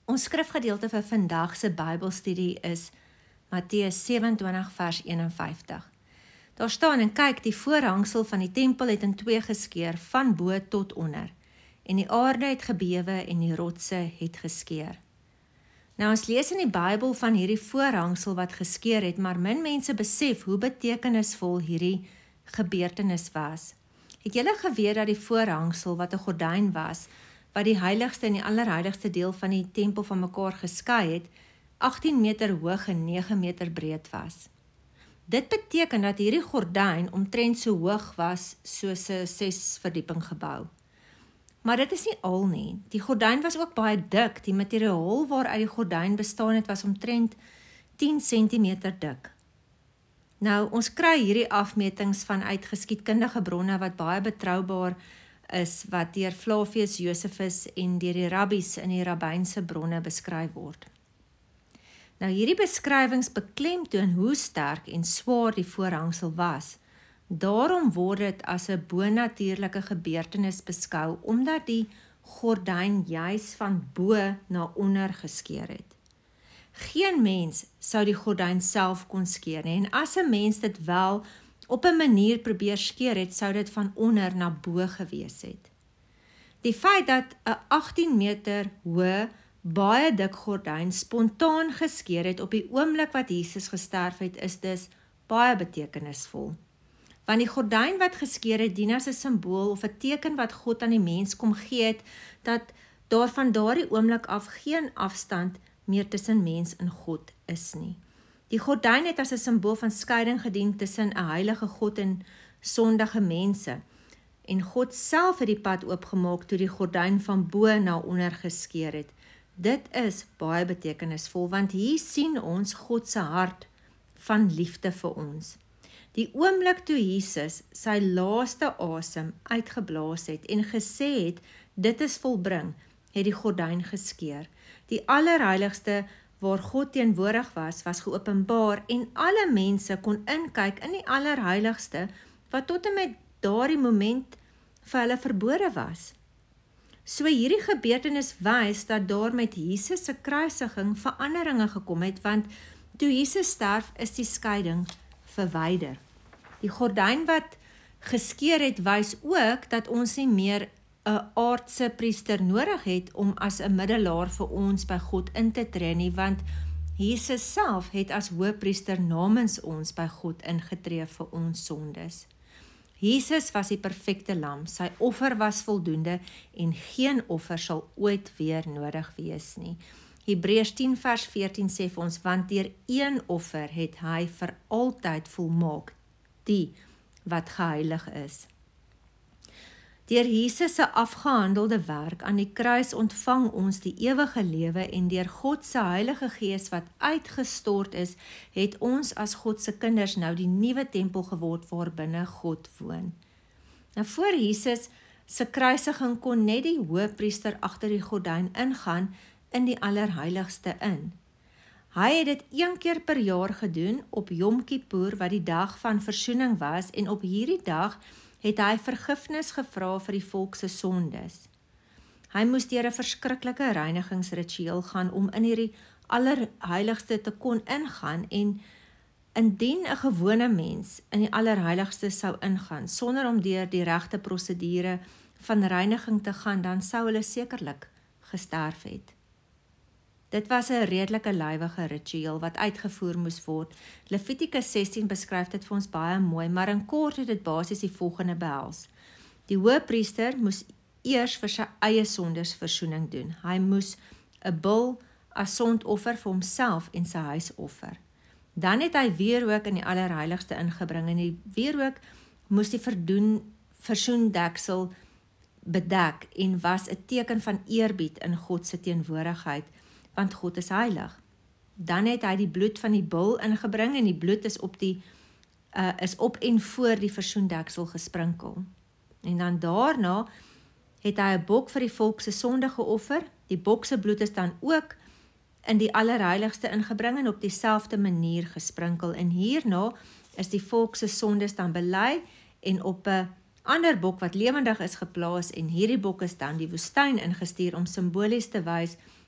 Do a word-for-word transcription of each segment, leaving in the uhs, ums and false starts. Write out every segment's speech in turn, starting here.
Ons skrifgedeelte vir vandag se Bybelstudie is Matteus sewe-en-twintig vers een en vyftig. Daar staan en kyk, die voorhangsel van die tempel het in twee geskeur, van bo tot onder, en die aarde het gebewe en die rotse het geskeur. Nou ons lees in die Bybel van hierdie voorhangsel wat geskeur het, maar min mense besef hoe betekenisvol hierdie gebeurtenis was. Het julle geweet dat die voorhangsel wat 'n gordyn was, wat die heiligste en die allerheiligste deel van die tempel van mekaar geskei het, agttien meter hoog en nege meter breed was. Dit beteken dat hierdie gordyn omtrent so hoog was soos 'n ses verdieping gebou. Maar dit is nie al nie. Die gordyn was ook baie dik. Die materiaal waaruit die gordyn bestaan het was omtrent tien sentimeter dik. Nou, ons kry hierdie afmetings vanuit geskiedkundige bronne wat baie betroubaar is, wat deur Flavius Josephus en deur die rabbies in die rabbynse bronne beskryf word. Nou hierdie beskrywings beklemtoon hoe sterk en swaar die voorhangsel was. Daarom word dit as 'n bonatuurlike gebeurtenis beskou, omdat die gordyn juis van bo na onder geskeur het. Geen mens sou die gordyn self kon skeer nie, en as 'n mens dit wel op 'n manier probeer skeer het, sou dit van onder na bo gewees het. Die feit dat 'n agttien meter hoë, baie dik gordyn spontaan geskeur het op die oomblik wat Jesus gesterf het, is dus baie betekenisvol. Want die gordyn wat geskeur het, dien as 'n simbool of 'n teken wat God aan die mens kom gee het, dat daar van daardie oomblik af geen afstand meer tussen mens en God is nie. Die gordyn het as 'n simbool van skeiding gedien tussen 'n heilige God en sondige mense. En God self het die pad oopgemaak toe die gordyn van bo na onder geskeur het. Dit is baie betekenisvol, want hier sien ons God se hart van liefde vir ons. Die oomblik toe Jesus sy laaste asem uitgeblaas het en gesê het, dit is volbring, het die gordyn geskeur. Die allerheiligste waar God teenwoordig was, was geopenbaar en alle mense kon inkyk in die allerheiligste, wat tot en met daardie moment vir hulle verbode was. So hierdie gebeurtenis wys dat daar met Jesus se kruisiging veranderinge gekom het, want toe Jesus sterf is die skeiding verwyder. Die gordyn wat geskeur het, wys ook dat ons nie meer 'n aardse priester nodig het om as 'n middelaar vir ons by God in te tree nie, want Jesus self het as hoëpriester namens ons by God ingetree vir ons sondes. Jesus was die perfekte lam, sy offer was voldoende en geen offer sal ooit weer nodig wees nie. Hebreërs tien vers veertien sê vir ons, want deur een offer het hy vir altyd volmaak die wat geheilig is. Deur Jesus se afgehandelde werk aan die kruis ontvang ons die ewige lewe en deur God se Heilige Gees wat uitgestort is, het ons as God se kinders nou die nuwe tempel geword waarbinne God woon. Nou voor Jesus se kruisiging kon net die hoëpriester agter die gordyn ingaan in die allerheiligste in. Hy het dit een keer per jaar gedoen op Yom Kippur wat die dag van versoening was, en op hierdie dag het hy vergifnis gevra vir die volk se sondes. Hy moes deur 'n verskriklike reinigingsritueel gaan om in hierdie allerheiligste te kon ingaan, en indien 'n gewone mens in die allerheiligste sou ingaan sonder om deur die regte prosedure van reiniging te gaan, dan sou hulle sekerlik gesterf het. Dit was 'n redelike lywige ritueel wat uitgevoer moes word. Levitikus sestien beskryf dit vir ons baie mooi, maar in kort het dit basies die volgende behels. Die hoëpriester moes eers vir sy eie sondes versoening doen. Hy moes 'n bul as sondoffer vir homself en sy huis offer. Dan het hy wierook in die allerheiligste ingebring, en die wierook moes die verdoen, versoendeksel bedek en was 'n teken van eerbied in God se teenwoordigheid, want God is heilig. Dan het hy die bloed van die bul ingebring, en die bloed is op, die, uh, is op en voor die versoendeksel gesprinkel. En dan daarna het hy 'n bok vir die volk se sonde geoffer. Die bok se bloed is dan ook in die allerheiligste ingebring en op dieselfde manier gesprinkel. En hierna is die volk se sondes dan bely en op 'n ander bok wat lewendig is geplaas, en hierdie bok is dan die woestyn ingestuur om simbolies te wys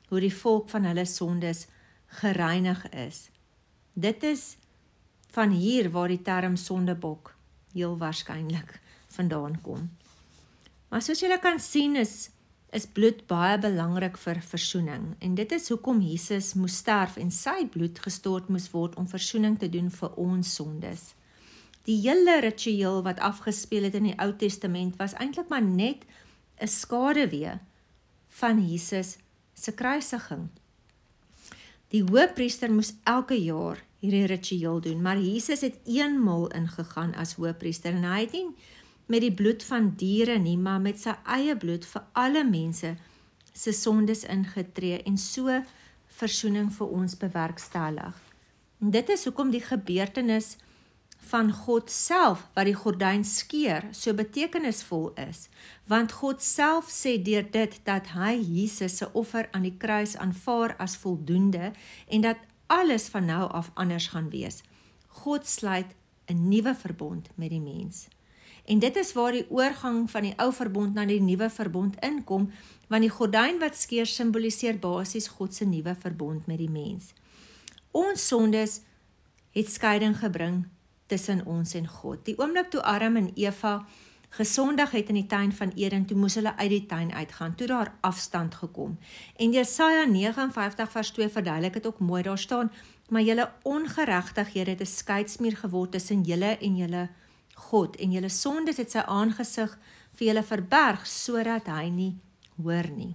hoe die volk van hulle sondes gereinig is. Dit is van hier waar die term sondebok heel waarskynlik vandaan kom. Maar soos julle kan sien is, is bloed baie belangrik vir versoening. En dit is hoekom Jesus moes sterf en sy bloed gestort moes word om versoening te doen vir ons sondes. Die hele ritueel wat afgespeel het in die Ou Testament was eintlik maar net 'n skaduwee van Jesus se kruisiging. Die hoëpriester moes elke jaar hierdie ritueel doen, maar Jesus het eenmaal ingegaan as hoëpriester en hy het nie met die bloed van diere nie, maar met sy eie bloed vir alle mense se sondes ingetree en so versoening vir ons bewerkstellig. En dit is hoekom die gebeurtenis van God self, wat die gordyn skeur, so betekenisvol is, want God self sê deur dit dat hy Jesus se offer aan die kruis aanvaar as voldoende en dat alles van nou af anders gaan wees. God sluit 'n nuwe verbond met die mens. En dit is waar die oorgang van die ou verbond na die nuwe verbond inkom, want die gordyn wat skeur simboliseer basies God se nuwe verbond met die mens. Ons sondes het skeiding gebring tussen ons en God. Die oomblik toe Adam en Eva gesondig het in die tuin van Eden, toe moes hulle uit die tuin uitgaan, toe daar afstand gekom. En Jesaja nege en vyftig vers twee verduidelik het ook mooi, daar staan, maar julle ongeregtighede het 'n skeidsmuur geword tussen julle en julle God, en julle sondes het sy aangesig vir julle verberg, sodat hy nie hoor nie.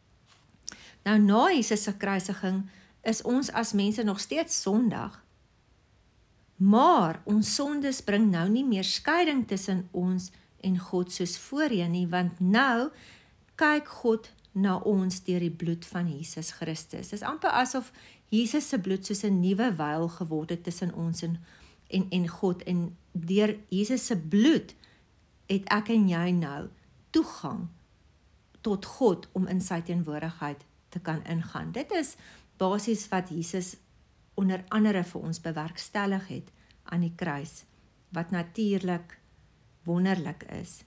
Nou na Jesus se kruisiging is ons as mense nog steeds sondig, maar ons sondes bring nou nie meer skeiding tussen ons en God soos voorheen nie, want nou kyk God na ons deur die bloed van Jesus Christus. Dit is amper asof Jesus se bloed soos 'n nuwe veil geword het tussen ons en, en, en God, en deur Jesus se bloed het ek en jy nou toegang tot God om in sy teenwoordigheid te kan ingaan. Dit is basies wat Jesus onder andere vir ons bewerkstellig het aan die kruis, wat natuurlik wonderlik is.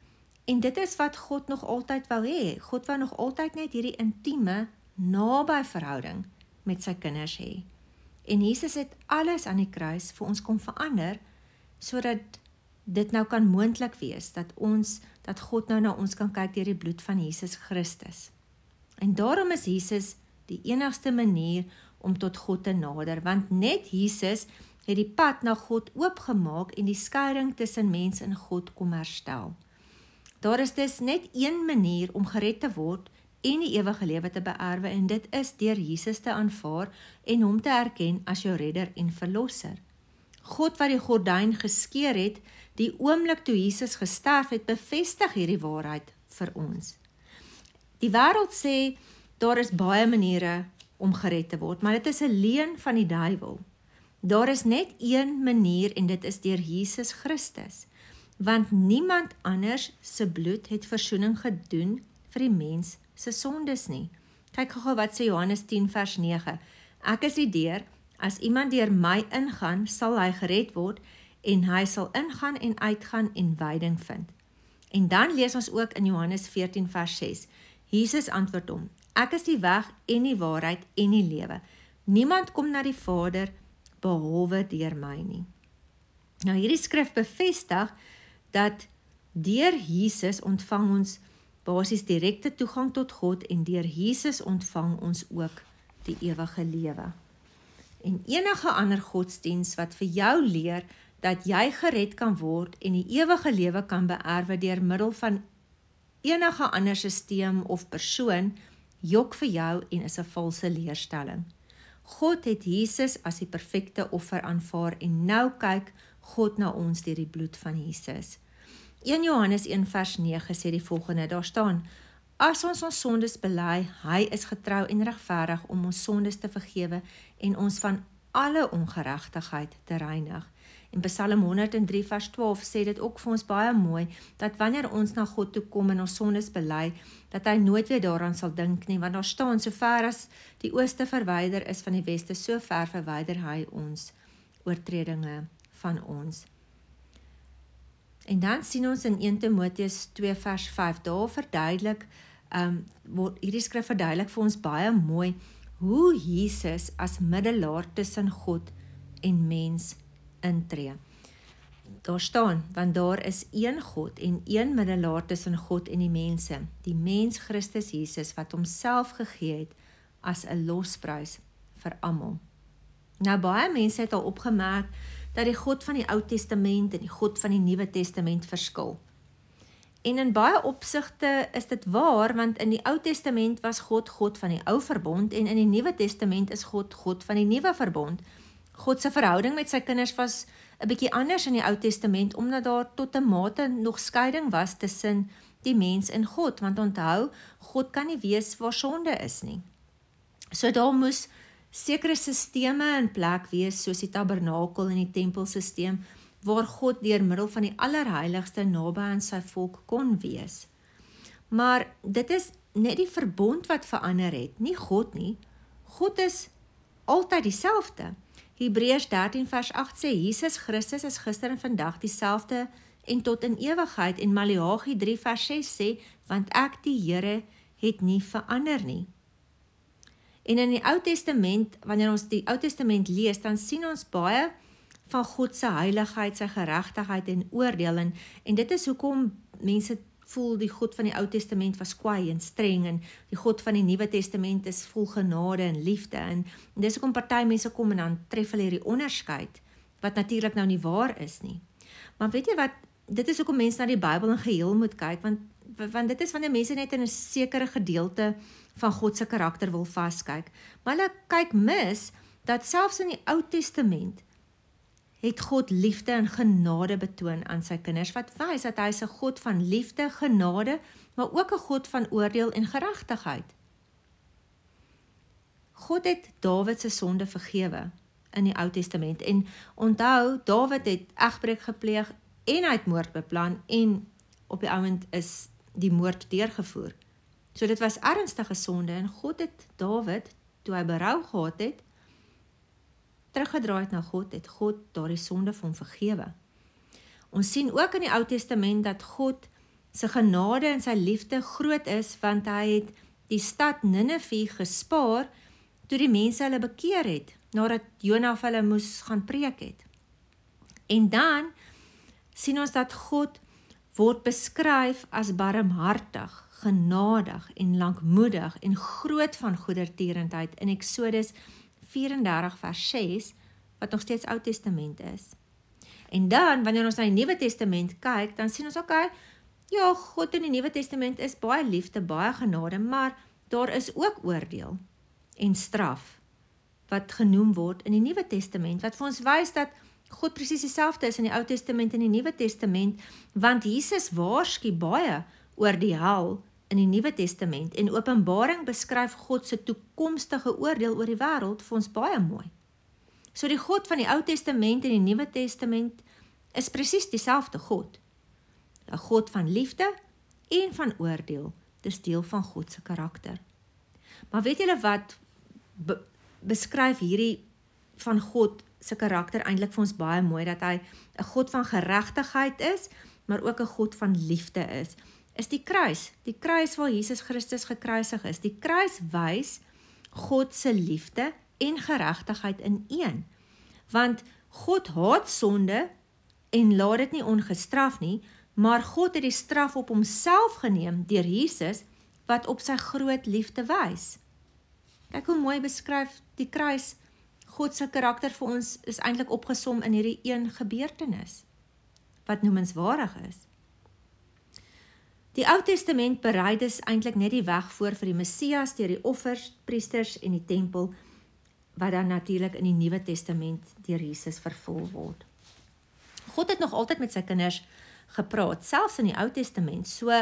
En dit is wat God nog altyd wou hê. God wou nog altyd net hierdie intieme, naby verhouding met sy kinders hê. En Jesus het alles aan die kruis vir ons kom verander, sodat dit nou kan moontlik wees, dat ons, dat God nou na ons kan kyk deur die bloed van Jesus Christus. En daarom is Jesus die enigste manier om tot God te nader, want net Jesus het die pad na God oopgemaak en die skeiding tussen mens en God kom herstel. Daar is dus net een manier om gered te word en die ewige lewe te beerwe, en dit is deur Jesus te aanvaar en hom te erken as jou redder en verlosser. God wat die gordyn geskeur het, die oomblik toe Jesus gesterf het, bevestig hierdie waarheid vir ons. Die wêreld sê, daar is baie maniere om gered te word, maar dit is 'n leuen van die duiwel. Daar is net een manier en dit is deur Jesus Christus, want niemand anders se bloed het versoening gedoen vir die mens se sondes nie. Kyk gou wat sê Johannes tien vers nege, ek is die deur, as iemand deur my ingaan, sal hy gered word, en hy sal ingaan en uitgaan en veiding vind. En dan lees ons ook in Johannes veertien vers ses, Jesus antwoord hom, ek is die weg en die waarheid en die lewe. Niemand kom na die Vader behalwe deur my nie. Nou hierdie skrif bevestig dat deur Jesus ontvang ons basies direkte toegang tot God en deur Jesus ontvang ons ook die ewige lewe. En enige ander godsdiens wat vir jou leer dat jy gered kan word en die ewige lewe kan beerwe deur middel van enige ander sisteem of persoon, jok vir jou en is 'n valse leerstelling. God het Jesus as die perfekte offer aanvaar en nou kyk God na ons deur die bloed van Jesus. Eerste Johannes een vers nege sê die volgende, daar staan, as ons ons sondes bely, hy is getrou en regverdig om ons sondes te vergewe en ons van alle ongeregtigheid te reinig. En Psalm honderd en drie vers twaalf sê dit ook vir ons baie mooi, dat wanneer ons na God toe kom en ons sondes bely, dat hy nooit weer daaraan sal dink nie, want daar staan, so ver as die ooste verwyder is van die weste, so ver verwyder hy ons oortredinge van ons. En dan sien ons in eerste Timoteus twee vers vyf, daar verduidelik um, word hierdie skrif verduidelik vir ons baie mooi hoe Jesus as middelaar tussen God en mens intree. Daar staan, want daar is een God en een middelaar tussen God en die mense, die mens Christus Jesus, wat homself gegee het as 'n losprys vir almal. Nou baie mense het al opgemerk dat die God van die Ou Testament en die God van die Nuwe Testament verskil. En in baie opsigte is dit waar, want in die Ou Testament was God God van die Ou Verbond en in die Nuwe Testament is God God van die Nuwe Verbond. God se verhouding met sy kinders was 'n bietjie anders in die Ou Testament, omdat daar tot 'n mate nog skeiding was tussen die mens en God, want onthou, God kan nie wees waar sonde is nie. So daar moes sekere sisteme in plek wees, soos die tabernakel en die tempelsisteem, waar God deur middel van die allerheiligste naby aan sy volk kon wees. Maar dit is net die verbond wat verander het, nie God nie. God is altyd dieselfde. Hebreërs dertien vers agt sê, Jesus Christus is gister en vandag dieselfde en tot in ewigheid, en Maleagi drie vers ses sê, want ek die Here het nie verander nie. En in die Ou Testament, wanneer ons die Ou Testament lees, dan sien ons baie van God se heiligheid, sy geregtigheid en oordeel, en, en dit is hoekom mense voel die God van die Ou Testament was kwaai en streng, en die God van die Nuwe Testament is vol genade en liefde, en, en dis hoekom party mense kom en dan tref hulle hierdie onderskeid, wat natuurlik nou nie waar is nie. Maar weet jy wat, dit is hoekom mense na die Bybel in geheel moet kyk, want, want dit is wanneer mense net in 'n sekere gedeelte van God se karakter wil vaskyk. Maar hulle kyk mis, dat selfs in die Ou Testament, het God liefde en genade betoon aan sy kinders, wat wys dat hy is 'n God van liefde, genade, maar ook 'n God van oordeel en geregtigheid. God het Dawid se sonde vergewe in die Ou Testament, en onthou, Dawid het egbreek gepleeg, en hy het moord beplan, en op die oomblik is die moord deurgevoer. So dit was ernstige sonde, en God het Dawid, toe hy berou gehad het, teruggedraai het na God, het God daardie sonde vir hom vergewe. Ons sien ook in die Ou Testament dat God se genade en sy liefde groot is, want hy het die stad Ninive gespaar, toe die mense hulle bekeer het, nadat Jona vir hulle moes gaan preek het. En dan sien ons dat God word beskryf as barmhartig, genadig en lankmoedig en groot van goedertierendheid in Eksodus vyf-en-dertig vers ses, wat nog steeds Ou Testament is. En dan, wanneer ons na die Nuwe Testament kyk, dan sien ons, oké, okay, ja, God in die Nuwe Testament is baie liefde, baie genade, maar daar is ook oordeel en straf, wat genoem word in die Nuwe Testament, wat vir ons wys dat God presies dieselfde is in die Ou Testament en die Nuwe Testament, want Jesus waarsku baie oor die hel in die Nuwe Testament, en Openbaring beskryf God se toekomstige oordeel oor die wêreld vir ons baie mooi. So die God van die Ou Testament en die Nuwe Testament is presies dieselfde God. 'n God van liefde en van oordeel, dis deel van God se karakter. Maar weet julle wat be beskryf hierdie van God se karakter eintlik vir ons baie mooi, dat hy 'n God van geregtigheid is, maar ook 'n God van liefde is, is die kruis, die kruis waar Jesus Christus gekruisig is. Die kruis wys God se liefde en geregtigheid in een, want God haat sonde en laat dit nie ongestraf nie, maar God het die straf op homself geneem deur Jesus, wat op sy groot liefde wys. Kyk hoe mooi beskryf die kruis God se karakter vir ons, is eintlik opgesom in hierdie een gebeurtenis, wat noemenswaardig is. Die Ou Testament berei dus eintlik net die weg voor vir die Messias deur die offers, priesters en die tempel, wat dan natuurlik in die Nuwe Testament deur Jesus vervul word. God het nog altyd met sy kinders gepraat, selfs in die Ou Testament. So,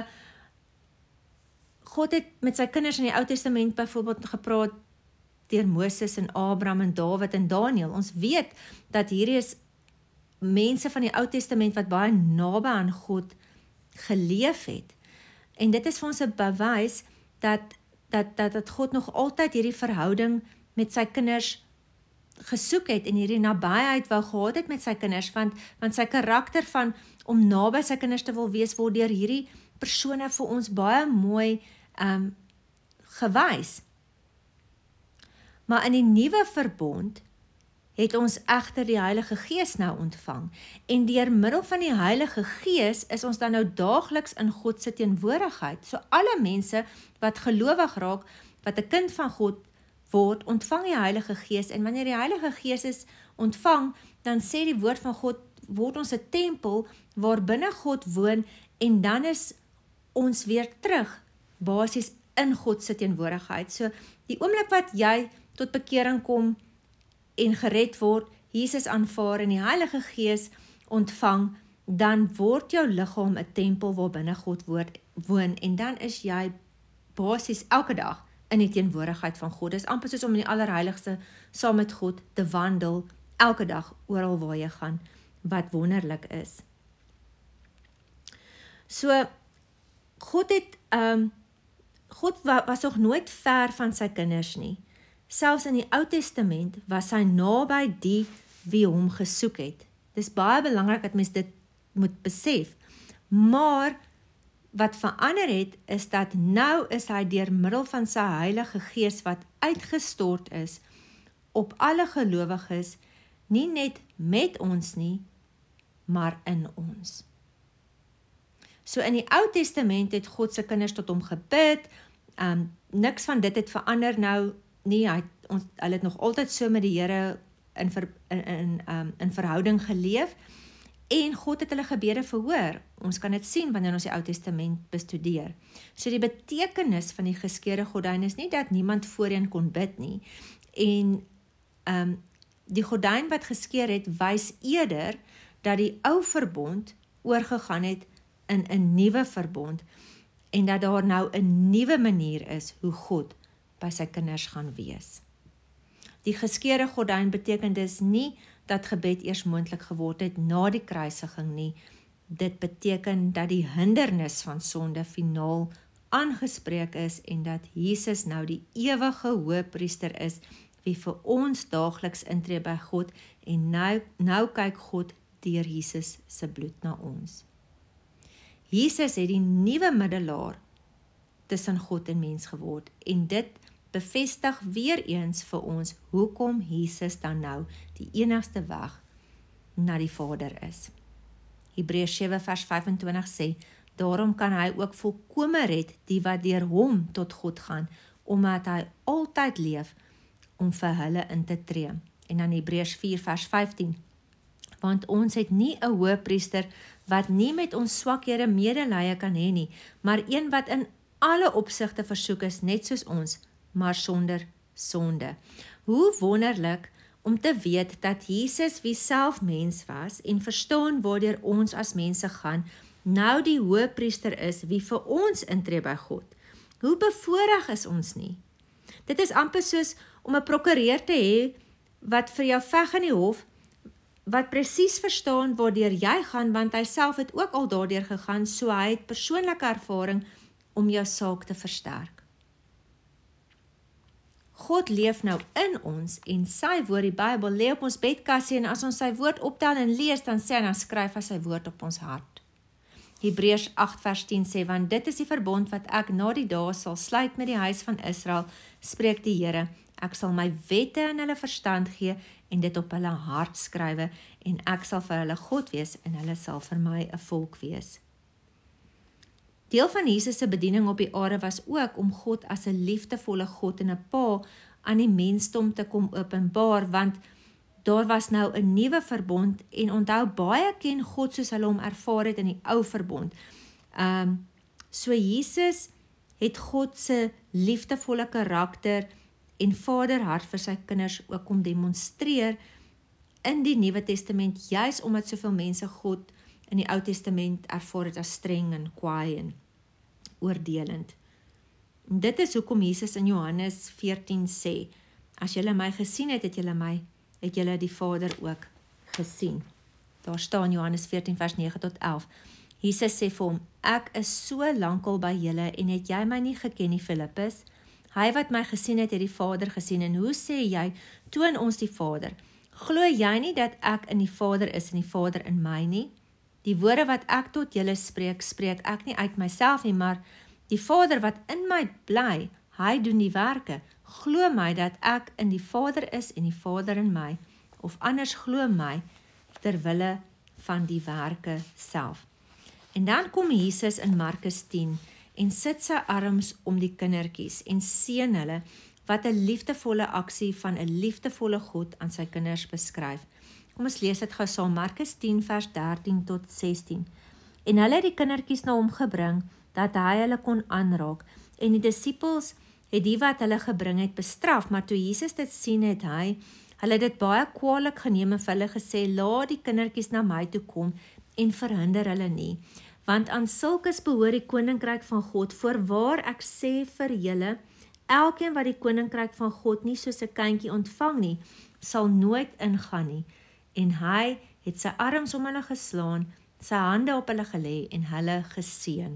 God het met sy kinders in die Ou Testament byvoorbeeld gepraat deur Moses en Abraham en Dawid en Daniel. Ons weet dat hierdie is mense van die Ou Testament wat baie naby aan God geleef het. En dit is vir ons 'n bewys dat, dat, dat, dat God nog altyd hierdie verhouding met sy kinders gesoek het en hierdie nabyheid wou gehad het met sy kinders, want, want sy karakter van om naby sy kinders te wil wees, word deur hierdie persone vir ons baie mooi um, gewys. Maar in die nuwe verbond het ons egter die Heilige Gees nou ontvang. En deur middel van die Heilige Gees is ons dan nou daagliks in God se teenwoordigheid. So alle mense wat gelowig raak, wat 'n kind van God word, ontvang die Heilige Gees. En wanneer die Heilige Gees is ontvang, dan sê die woord van God, word ons 'n tempel waar binne God woon, en dan is ons weer terug, basies in God se teenwoordigheid. So die oomblik wat jy tot bekering kom en gered word, Jesus aanvaar en die Heilige Gees ontvang, dan word jou liggaam 'n tempel waar binne God woon, en dan is jy basies elke dag in die teenwoordigheid van God. Dit is amper soos om in die allerheiligste saam met God te wandel, elke dag, oral waar jy gaan, wat wonderlik is. So, God het, um, God was nog nooit ver van sy kinders nie. Selfs in die Ou Testament was hy naby die wie hom gesoek het. Dis baie belangrik dat mens dit moet besef. Maar wat verander het, is dat nou is hy deur middel van sy Heilige Gees wat uitgestort is op alle gelowiges, nie net met ons nie, maar in ons. So in die Ou Testament het God se kinders tot hom gebid, um, niks van dit het verander nou nie, hy, ons, hy het nog altyd so met die Here in, ver, in, in, um, in verhouding geleef, en God het hulle gebede verhoor. Ons kan dit sien wanneer ons die Ou Testament bestudeer. So die betekenis van die geskeurde gordyn is nie dat niemand voorheen kon bid nie, en um, die gordyn wat geskeur het, wys eerder dat die ou verbond oorgegaan het in 'n nuwe verbond, en dat daar nou 'n nuwe manier is hoe God by sy kinders gaan wees. Die geskeurde gordyn beteken dus nie dat gebed eers moontlik geword het na die kruisiging nie. Dit beteken dat die hindernis van sonde finaal aangespreek is, en dat Jesus nou die ewige hoëpriester is, wie vir ons daagliks intree by God, en nou, nou kyk God deur Jesus se bloed na ons. Jesus het die nuwe middelaar tussen God en mens geword, en dit bevestig weer eens vir ons hoekom Jesus dan nou die enigste weg na die Vader is. Hebreërs sewe vers vyf-en-twintig sê, daarom kan hy ook volkome red die wat deur hom tot God gaan, omdat hy altyd leef om vir hulle in te tree. En dan Hebreërs vier vers vyftien, want ons het nie 'n hoëpriester wat nie met ons swakhede medelee kan hê nie, maar een wat in alle opsigte versoek is, net soos ons, maar sonder sonde. Hoe wonderlik om te weet dat Jesus, wie self mens was en verstaan waardeur ons as mense gaan, nou die hoëpriester is wie vir ons intree by God. Hoe bevoorreg is ons nie? Dit is amper soos om 'n prokureur te hê wat vir jou veg in die hof, wat presies verstaan waardeur jy gaan, want hy self het ook al daardeur gegaan, so hy het persoonlike ervaring om jou saak te versterk. God leef nou in ons, en sy woord, die Bybel, lê op ons bedkassie, en as ons sy woord optel en lees, dan sê hy, dan skryf hy sy woord op ons hart. Hebreërs agt vers tien sê, want dit is die verbond wat ek na die dae sal sluit met die huis van Israel, spreek die Here, ek sal my wette in hulle verstand gee, en dit op hulle hart skrywe, en ek sal vir hulle God wees, en hulle sal vir my 'n volk wees. Deel van Jesus se bediening op die aarde was ook om God as 'n liefdevolle God en 'n pa aan die mensdom te kom openbaar, want daar was nou 'n nuwe verbond, en onthou, baie ken God soos hulle hom ervaar het in die ou verbond. Um, so Jesus het God se liefdevolle karakter en vaderhart vir sy kinders ook kom demonstreer in die Nuwe Testament, juis omdat soveel mense God in die Ou Testament ervaar het as streng en kwaai en oordelend. En dit is hoekom Jesus in Johannes veertien sê, as julle my gesien het, het julle my, het julle die Vader ook gesien. Daar staan Johannes veertien vers nege tot elf. Jesus sê vir hom, ek is so lankal by julle, en het jy my nie geken nie, Filippus? Hy wat my gesien het, het die Vader gesien, en hoe sê jy, toon ons die Vader? Glo jy nie dat ek in die Vader is, en die Vader in my nie? Die woorde wat ek tot julle spreek, spreek ek nie uit myself nie, maar Die Vader wat in my bly, hy doen die werke. Glo my dat ek in die Vader is en die Vader in my, of anders glo my terwille van die werke self. En dan kom Jesus in Markus tien en sit sy arms om die kindertjies en seën hulle, wat 'n liefdevolle aksie van 'n liefdevolle God aan sy kinders beskryf. Kom ons lees dit gou saam, Markus tien vers dertien tot sestien. En hulle het die kindertjies na hom gebring, dat hy hulle kon aanraak, en die disippels het die wat hulle gebring het bestraf, maar toe Jesus dit sien het hy, hulle het dit baie kwaadlik geneem en vir hulle gesê, laat die kindertjies na my toe kom, en verhinder hulle nie, want aan sulkes behoort die koninkryk van God, voorwaar ek sê vir julle, elkeen wat die koninkryk van God nie soos 'n kindjie ontvang nie, sal nooit ingaan nie. En hy het sy arms om hulle geslaan, sy hande op hulle gelê en hulle geseën.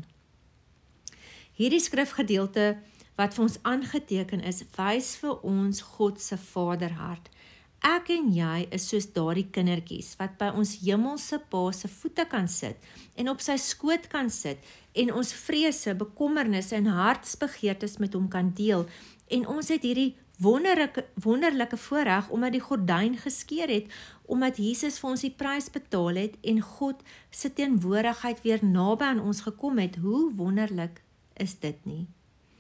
Hierdie skrifgedeelte wat vir ons aangeteken is, wys vir ons God se vaderhart. Ek en jy is soos daardie kindertjies wat by ons hemelse Pa se voete kan sit en op sy skoot kan sit en ons vrese, bekommernisse en hartsbegeertes met hom kan deel. En ons het hierdie wonderlike, wonderlike voorreg omdat die gordyn geskeur het, omdat Jesus vir ons die prys betaal het en God se teenwoordigheid weer naby aan ons gekom het. Hoe wonderlik is dit nie?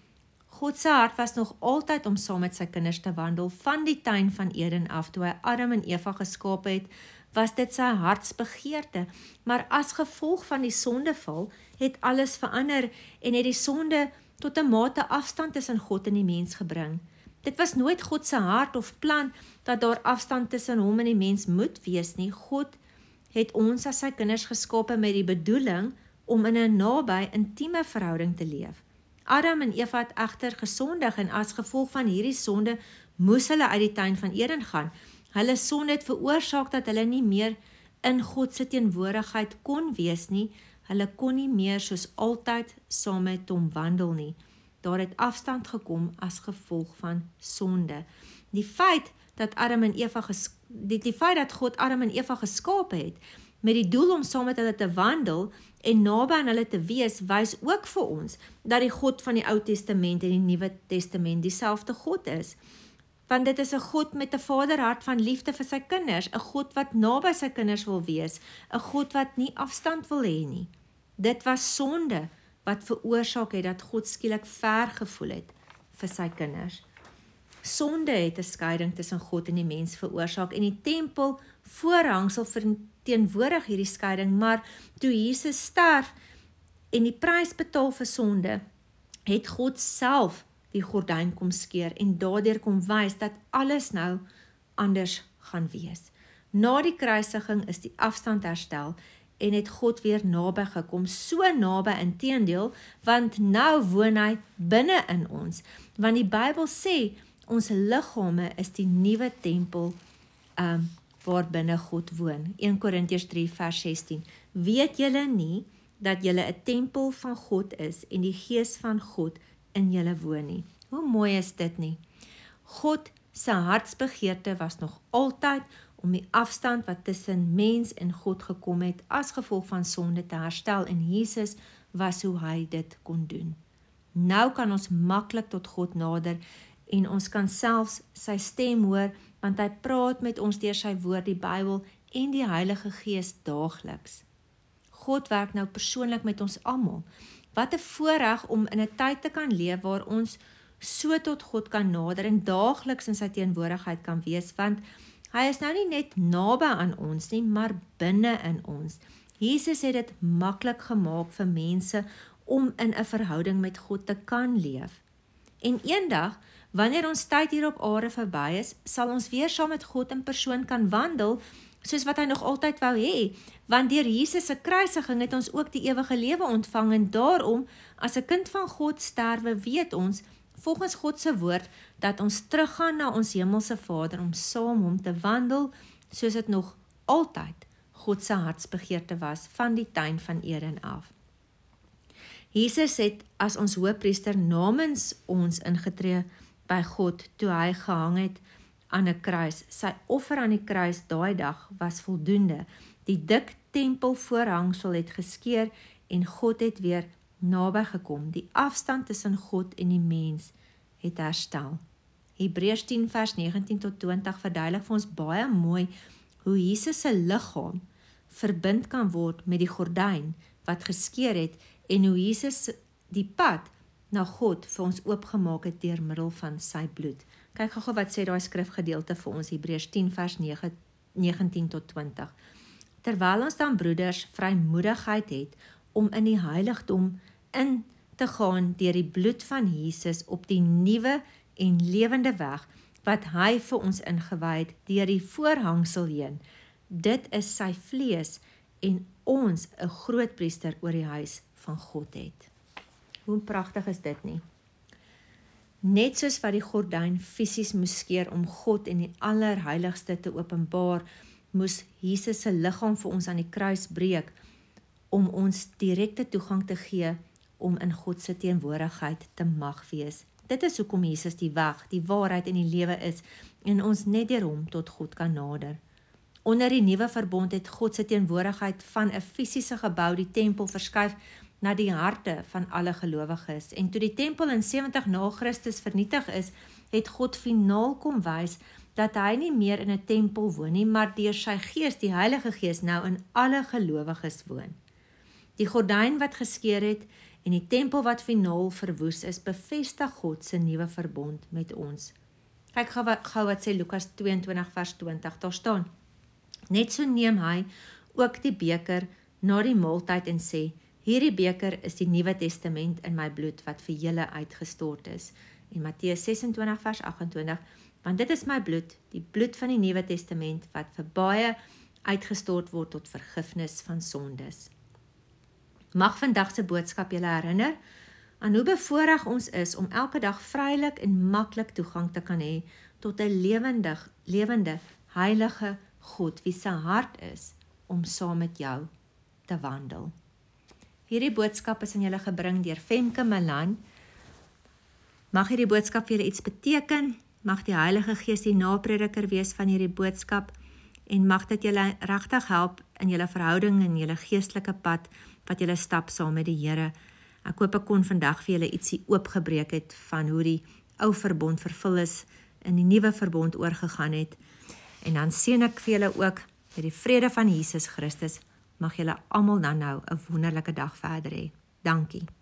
God se hart was nog altyd om saam met sy kinders te wandel. Van die tuin van Eden af, toe hy Adam en Eva geskaap het, was dit sy hartsbegeerte. Maar as gevolg van die sondeval, het alles verander en het die sonde tot 'n mate afstand tussen God en die mens gebring. Dit was nooit God se hart of plan dat daar afstand tussen hom en die mens moet wees nie. God het ons as sy kinders geskape met die bedoeling om in 'n naby, intieme verhouding te leef. Adam en Eva het egter gesondig en as gevolg van hierdie sonde moes hulle uit die tuin van Eden gaan. Hulle sonde het veroorsaak dat hulle nie meer in God se teenwoordigheid kon wees nie. Hulle kon nie meer soos altyd saam met hom wandel nie. Daar het afstand gekom as gevolg van sonde. Die feit dat Adam en Eva ges, die, die feit dat God Adam en Eva geskaap het met die doel om saam met hulle te wandel en naby aan hulle te wees, wys ook vir ons dat die God van die Ou Testament en die Nuwe Testament dieselfde God is. Want dit is 'n God met 'n vaderhart van liefde vir sy kinders, 'n God wat naby sy kinders wil wees, 'n God wat nie afstand wil hê nie. Dit was sonde wat veroorsaak het dat God skielik ver gevoel het vir sy kinders. Sonde het 'n skeiding tussen God en die mens veroorsaak en die tempel voorhangsel verteenwoordig hierdie skeiding, maar toe Jesus sterf en die prys betaal vir sonde, het God self die gordyn kom skeur en daardeur kom wys dat alles nou anders gaan wees. Na die kruisiging is die afstand herstel en het God weer naby gekom, so naby inteendeel, want nou woon hy binne in ons, want die Bybel sê, ons liggame is die nuwe tempel um, waar binne God woon. Eerste Korintiërs drie vers sestien. Weet julle nie dat julle 'n tempel van God is en die Gees van God in julle woon nie? Hoe mooi is dit nie? God se hartsbegeerte was nog altyd om die afstand wat tussen mens en God gekom het as gevolg van sonde te herstel en Jesus was hoe hy dit kon doen. Nou kan ons maklik tot God nader en ons kan selfs sy stem hoor, want hy praat met ons deur sy woord, die Bybel en die Heilige Gees daagliks. God werk nou persoonlik met ons almal. Wat 'n voorreg om in 'n tyd te kan leef waar ons so tot God kan nader en daagliks in sy teenwoordigheid kan wees, want hy is nou nie net naby aan ons nie, maar binne in ons. Jesus het dit maklik gemaak vir mense om in 'n verhouding met God te kan leef. En eendag, wanneer ons tyd hier op aarde verby is, sal ons weer saam met God in persoon kan wandel, soos wat hy nog altyd wou hê, want deur Jesus se kruisiging het ons ook die ewige lewe ontvang en daarom, as 'n kind van God sterwe, weet ons, volgens God se woord, dat ons teruggaan na ons hemelse Vader om saam hom te wandel, soos dit nog altyd God se hartsbegeerte was van die tuin van Eden af. Jesus het as ons hoëpriester namens ons ingetree by God toe hy gehang het aan 'n kruis. Sy offer aan die kruis daai dag was voldoende. Die dik tempelvoorhangsel het geskeur en God het weer naby gekom. Die afstand tussen God en die mens het herstel. Hebreërs tien vers negentien tot twintig verduidelik vir ons baie mooi hoe Jesus se liggaam verbind kan word met die gordyn wat geskeur het en hoe Jesus die pad na God vir ons oopgemaak het deur middel van sy bloed. Kyk gou wat sê daai skrifgedeelte vir ons, Hebreërs tien vers negentien tot twintig. Terwyl ons dan broeders vrymoedigheid het om in die heiligdom in te gaan deur die bloed van Jesus op die nuwe en lewende weg wat hy vir ons ingewy het deur die voorhangsel heen. Dit is sy vlees en ons 'n grootpriester oor die huis van God het. Hoe pragtig is dit nie? Net soos wat die gordyn fisies moes skeur om God en die allerheiligste te openbaar, moes Jesus se liggaam vir ons aan die kruis breek om ons direkte toegang te gee om in God se teenwoordigheid te mag wees. Dit is hoekom Jesus die weg, die waarheid en die lewe is en ons net deur hom tot God kan nader. Onder die nuwe verbond het God se teenwoordigheid van 'n fisiese gebou, die tempel, verskuif na die harte van alle gelowiges. En toe die tempel in sewentiger na Christus vernietig is, het God finaal kom wys dat hy nie meer in 'n tempel woon nie, maar deur sy Gees, die Heilige Gees, nou in alle gelowiges woon. Die gordyn wat geskeur het en die tempel wat finaal verwoes is, bevestig God se nuwe verbond met ons. Kyk gou wat, gou wat sê Lukas tweeëntwintig vers twintig, daar staan: Net so neem hy ook die beker na die maaltyd en sê: Hierdie beker is die Nuwe Testament in my bloed wat vir julle uitgestort is. En Matteus sesentwintig vers agtentwintig, want dit is my bloed, die bloed van die Nuwe Testament wat vir baie uitgestort word tot vergifnis van sondes. Mag vandag se boodskap julle herinner aan hoe bevoorreg ons is om elke dag vrylik en maklik toegang te kan hê tot 'n lewendig, lewende, heilige God wie se hart is om saam met jou te wandel. Hierdie boodskap is aan julle gebring deur Femke Milan. Mag hierdie boodskap vir julle iets beteken, mag die Heilige Gees die naprediker wees van hierdie boodskap en mag dit julle regtig help in julle verhouding en julle geestelike pad wat julle stap saam met die Here. Ek hoop ek kon vandag vir julle ietsie oopgebreek het van hoe die ou verbond vervul is en die nuwe verbond oorgegaan het. En dan seën ek vir julle ook met die vrede van Jesus Christus. Mag julle almal dan nou 'n wonderlike dag verder hê. Dankie.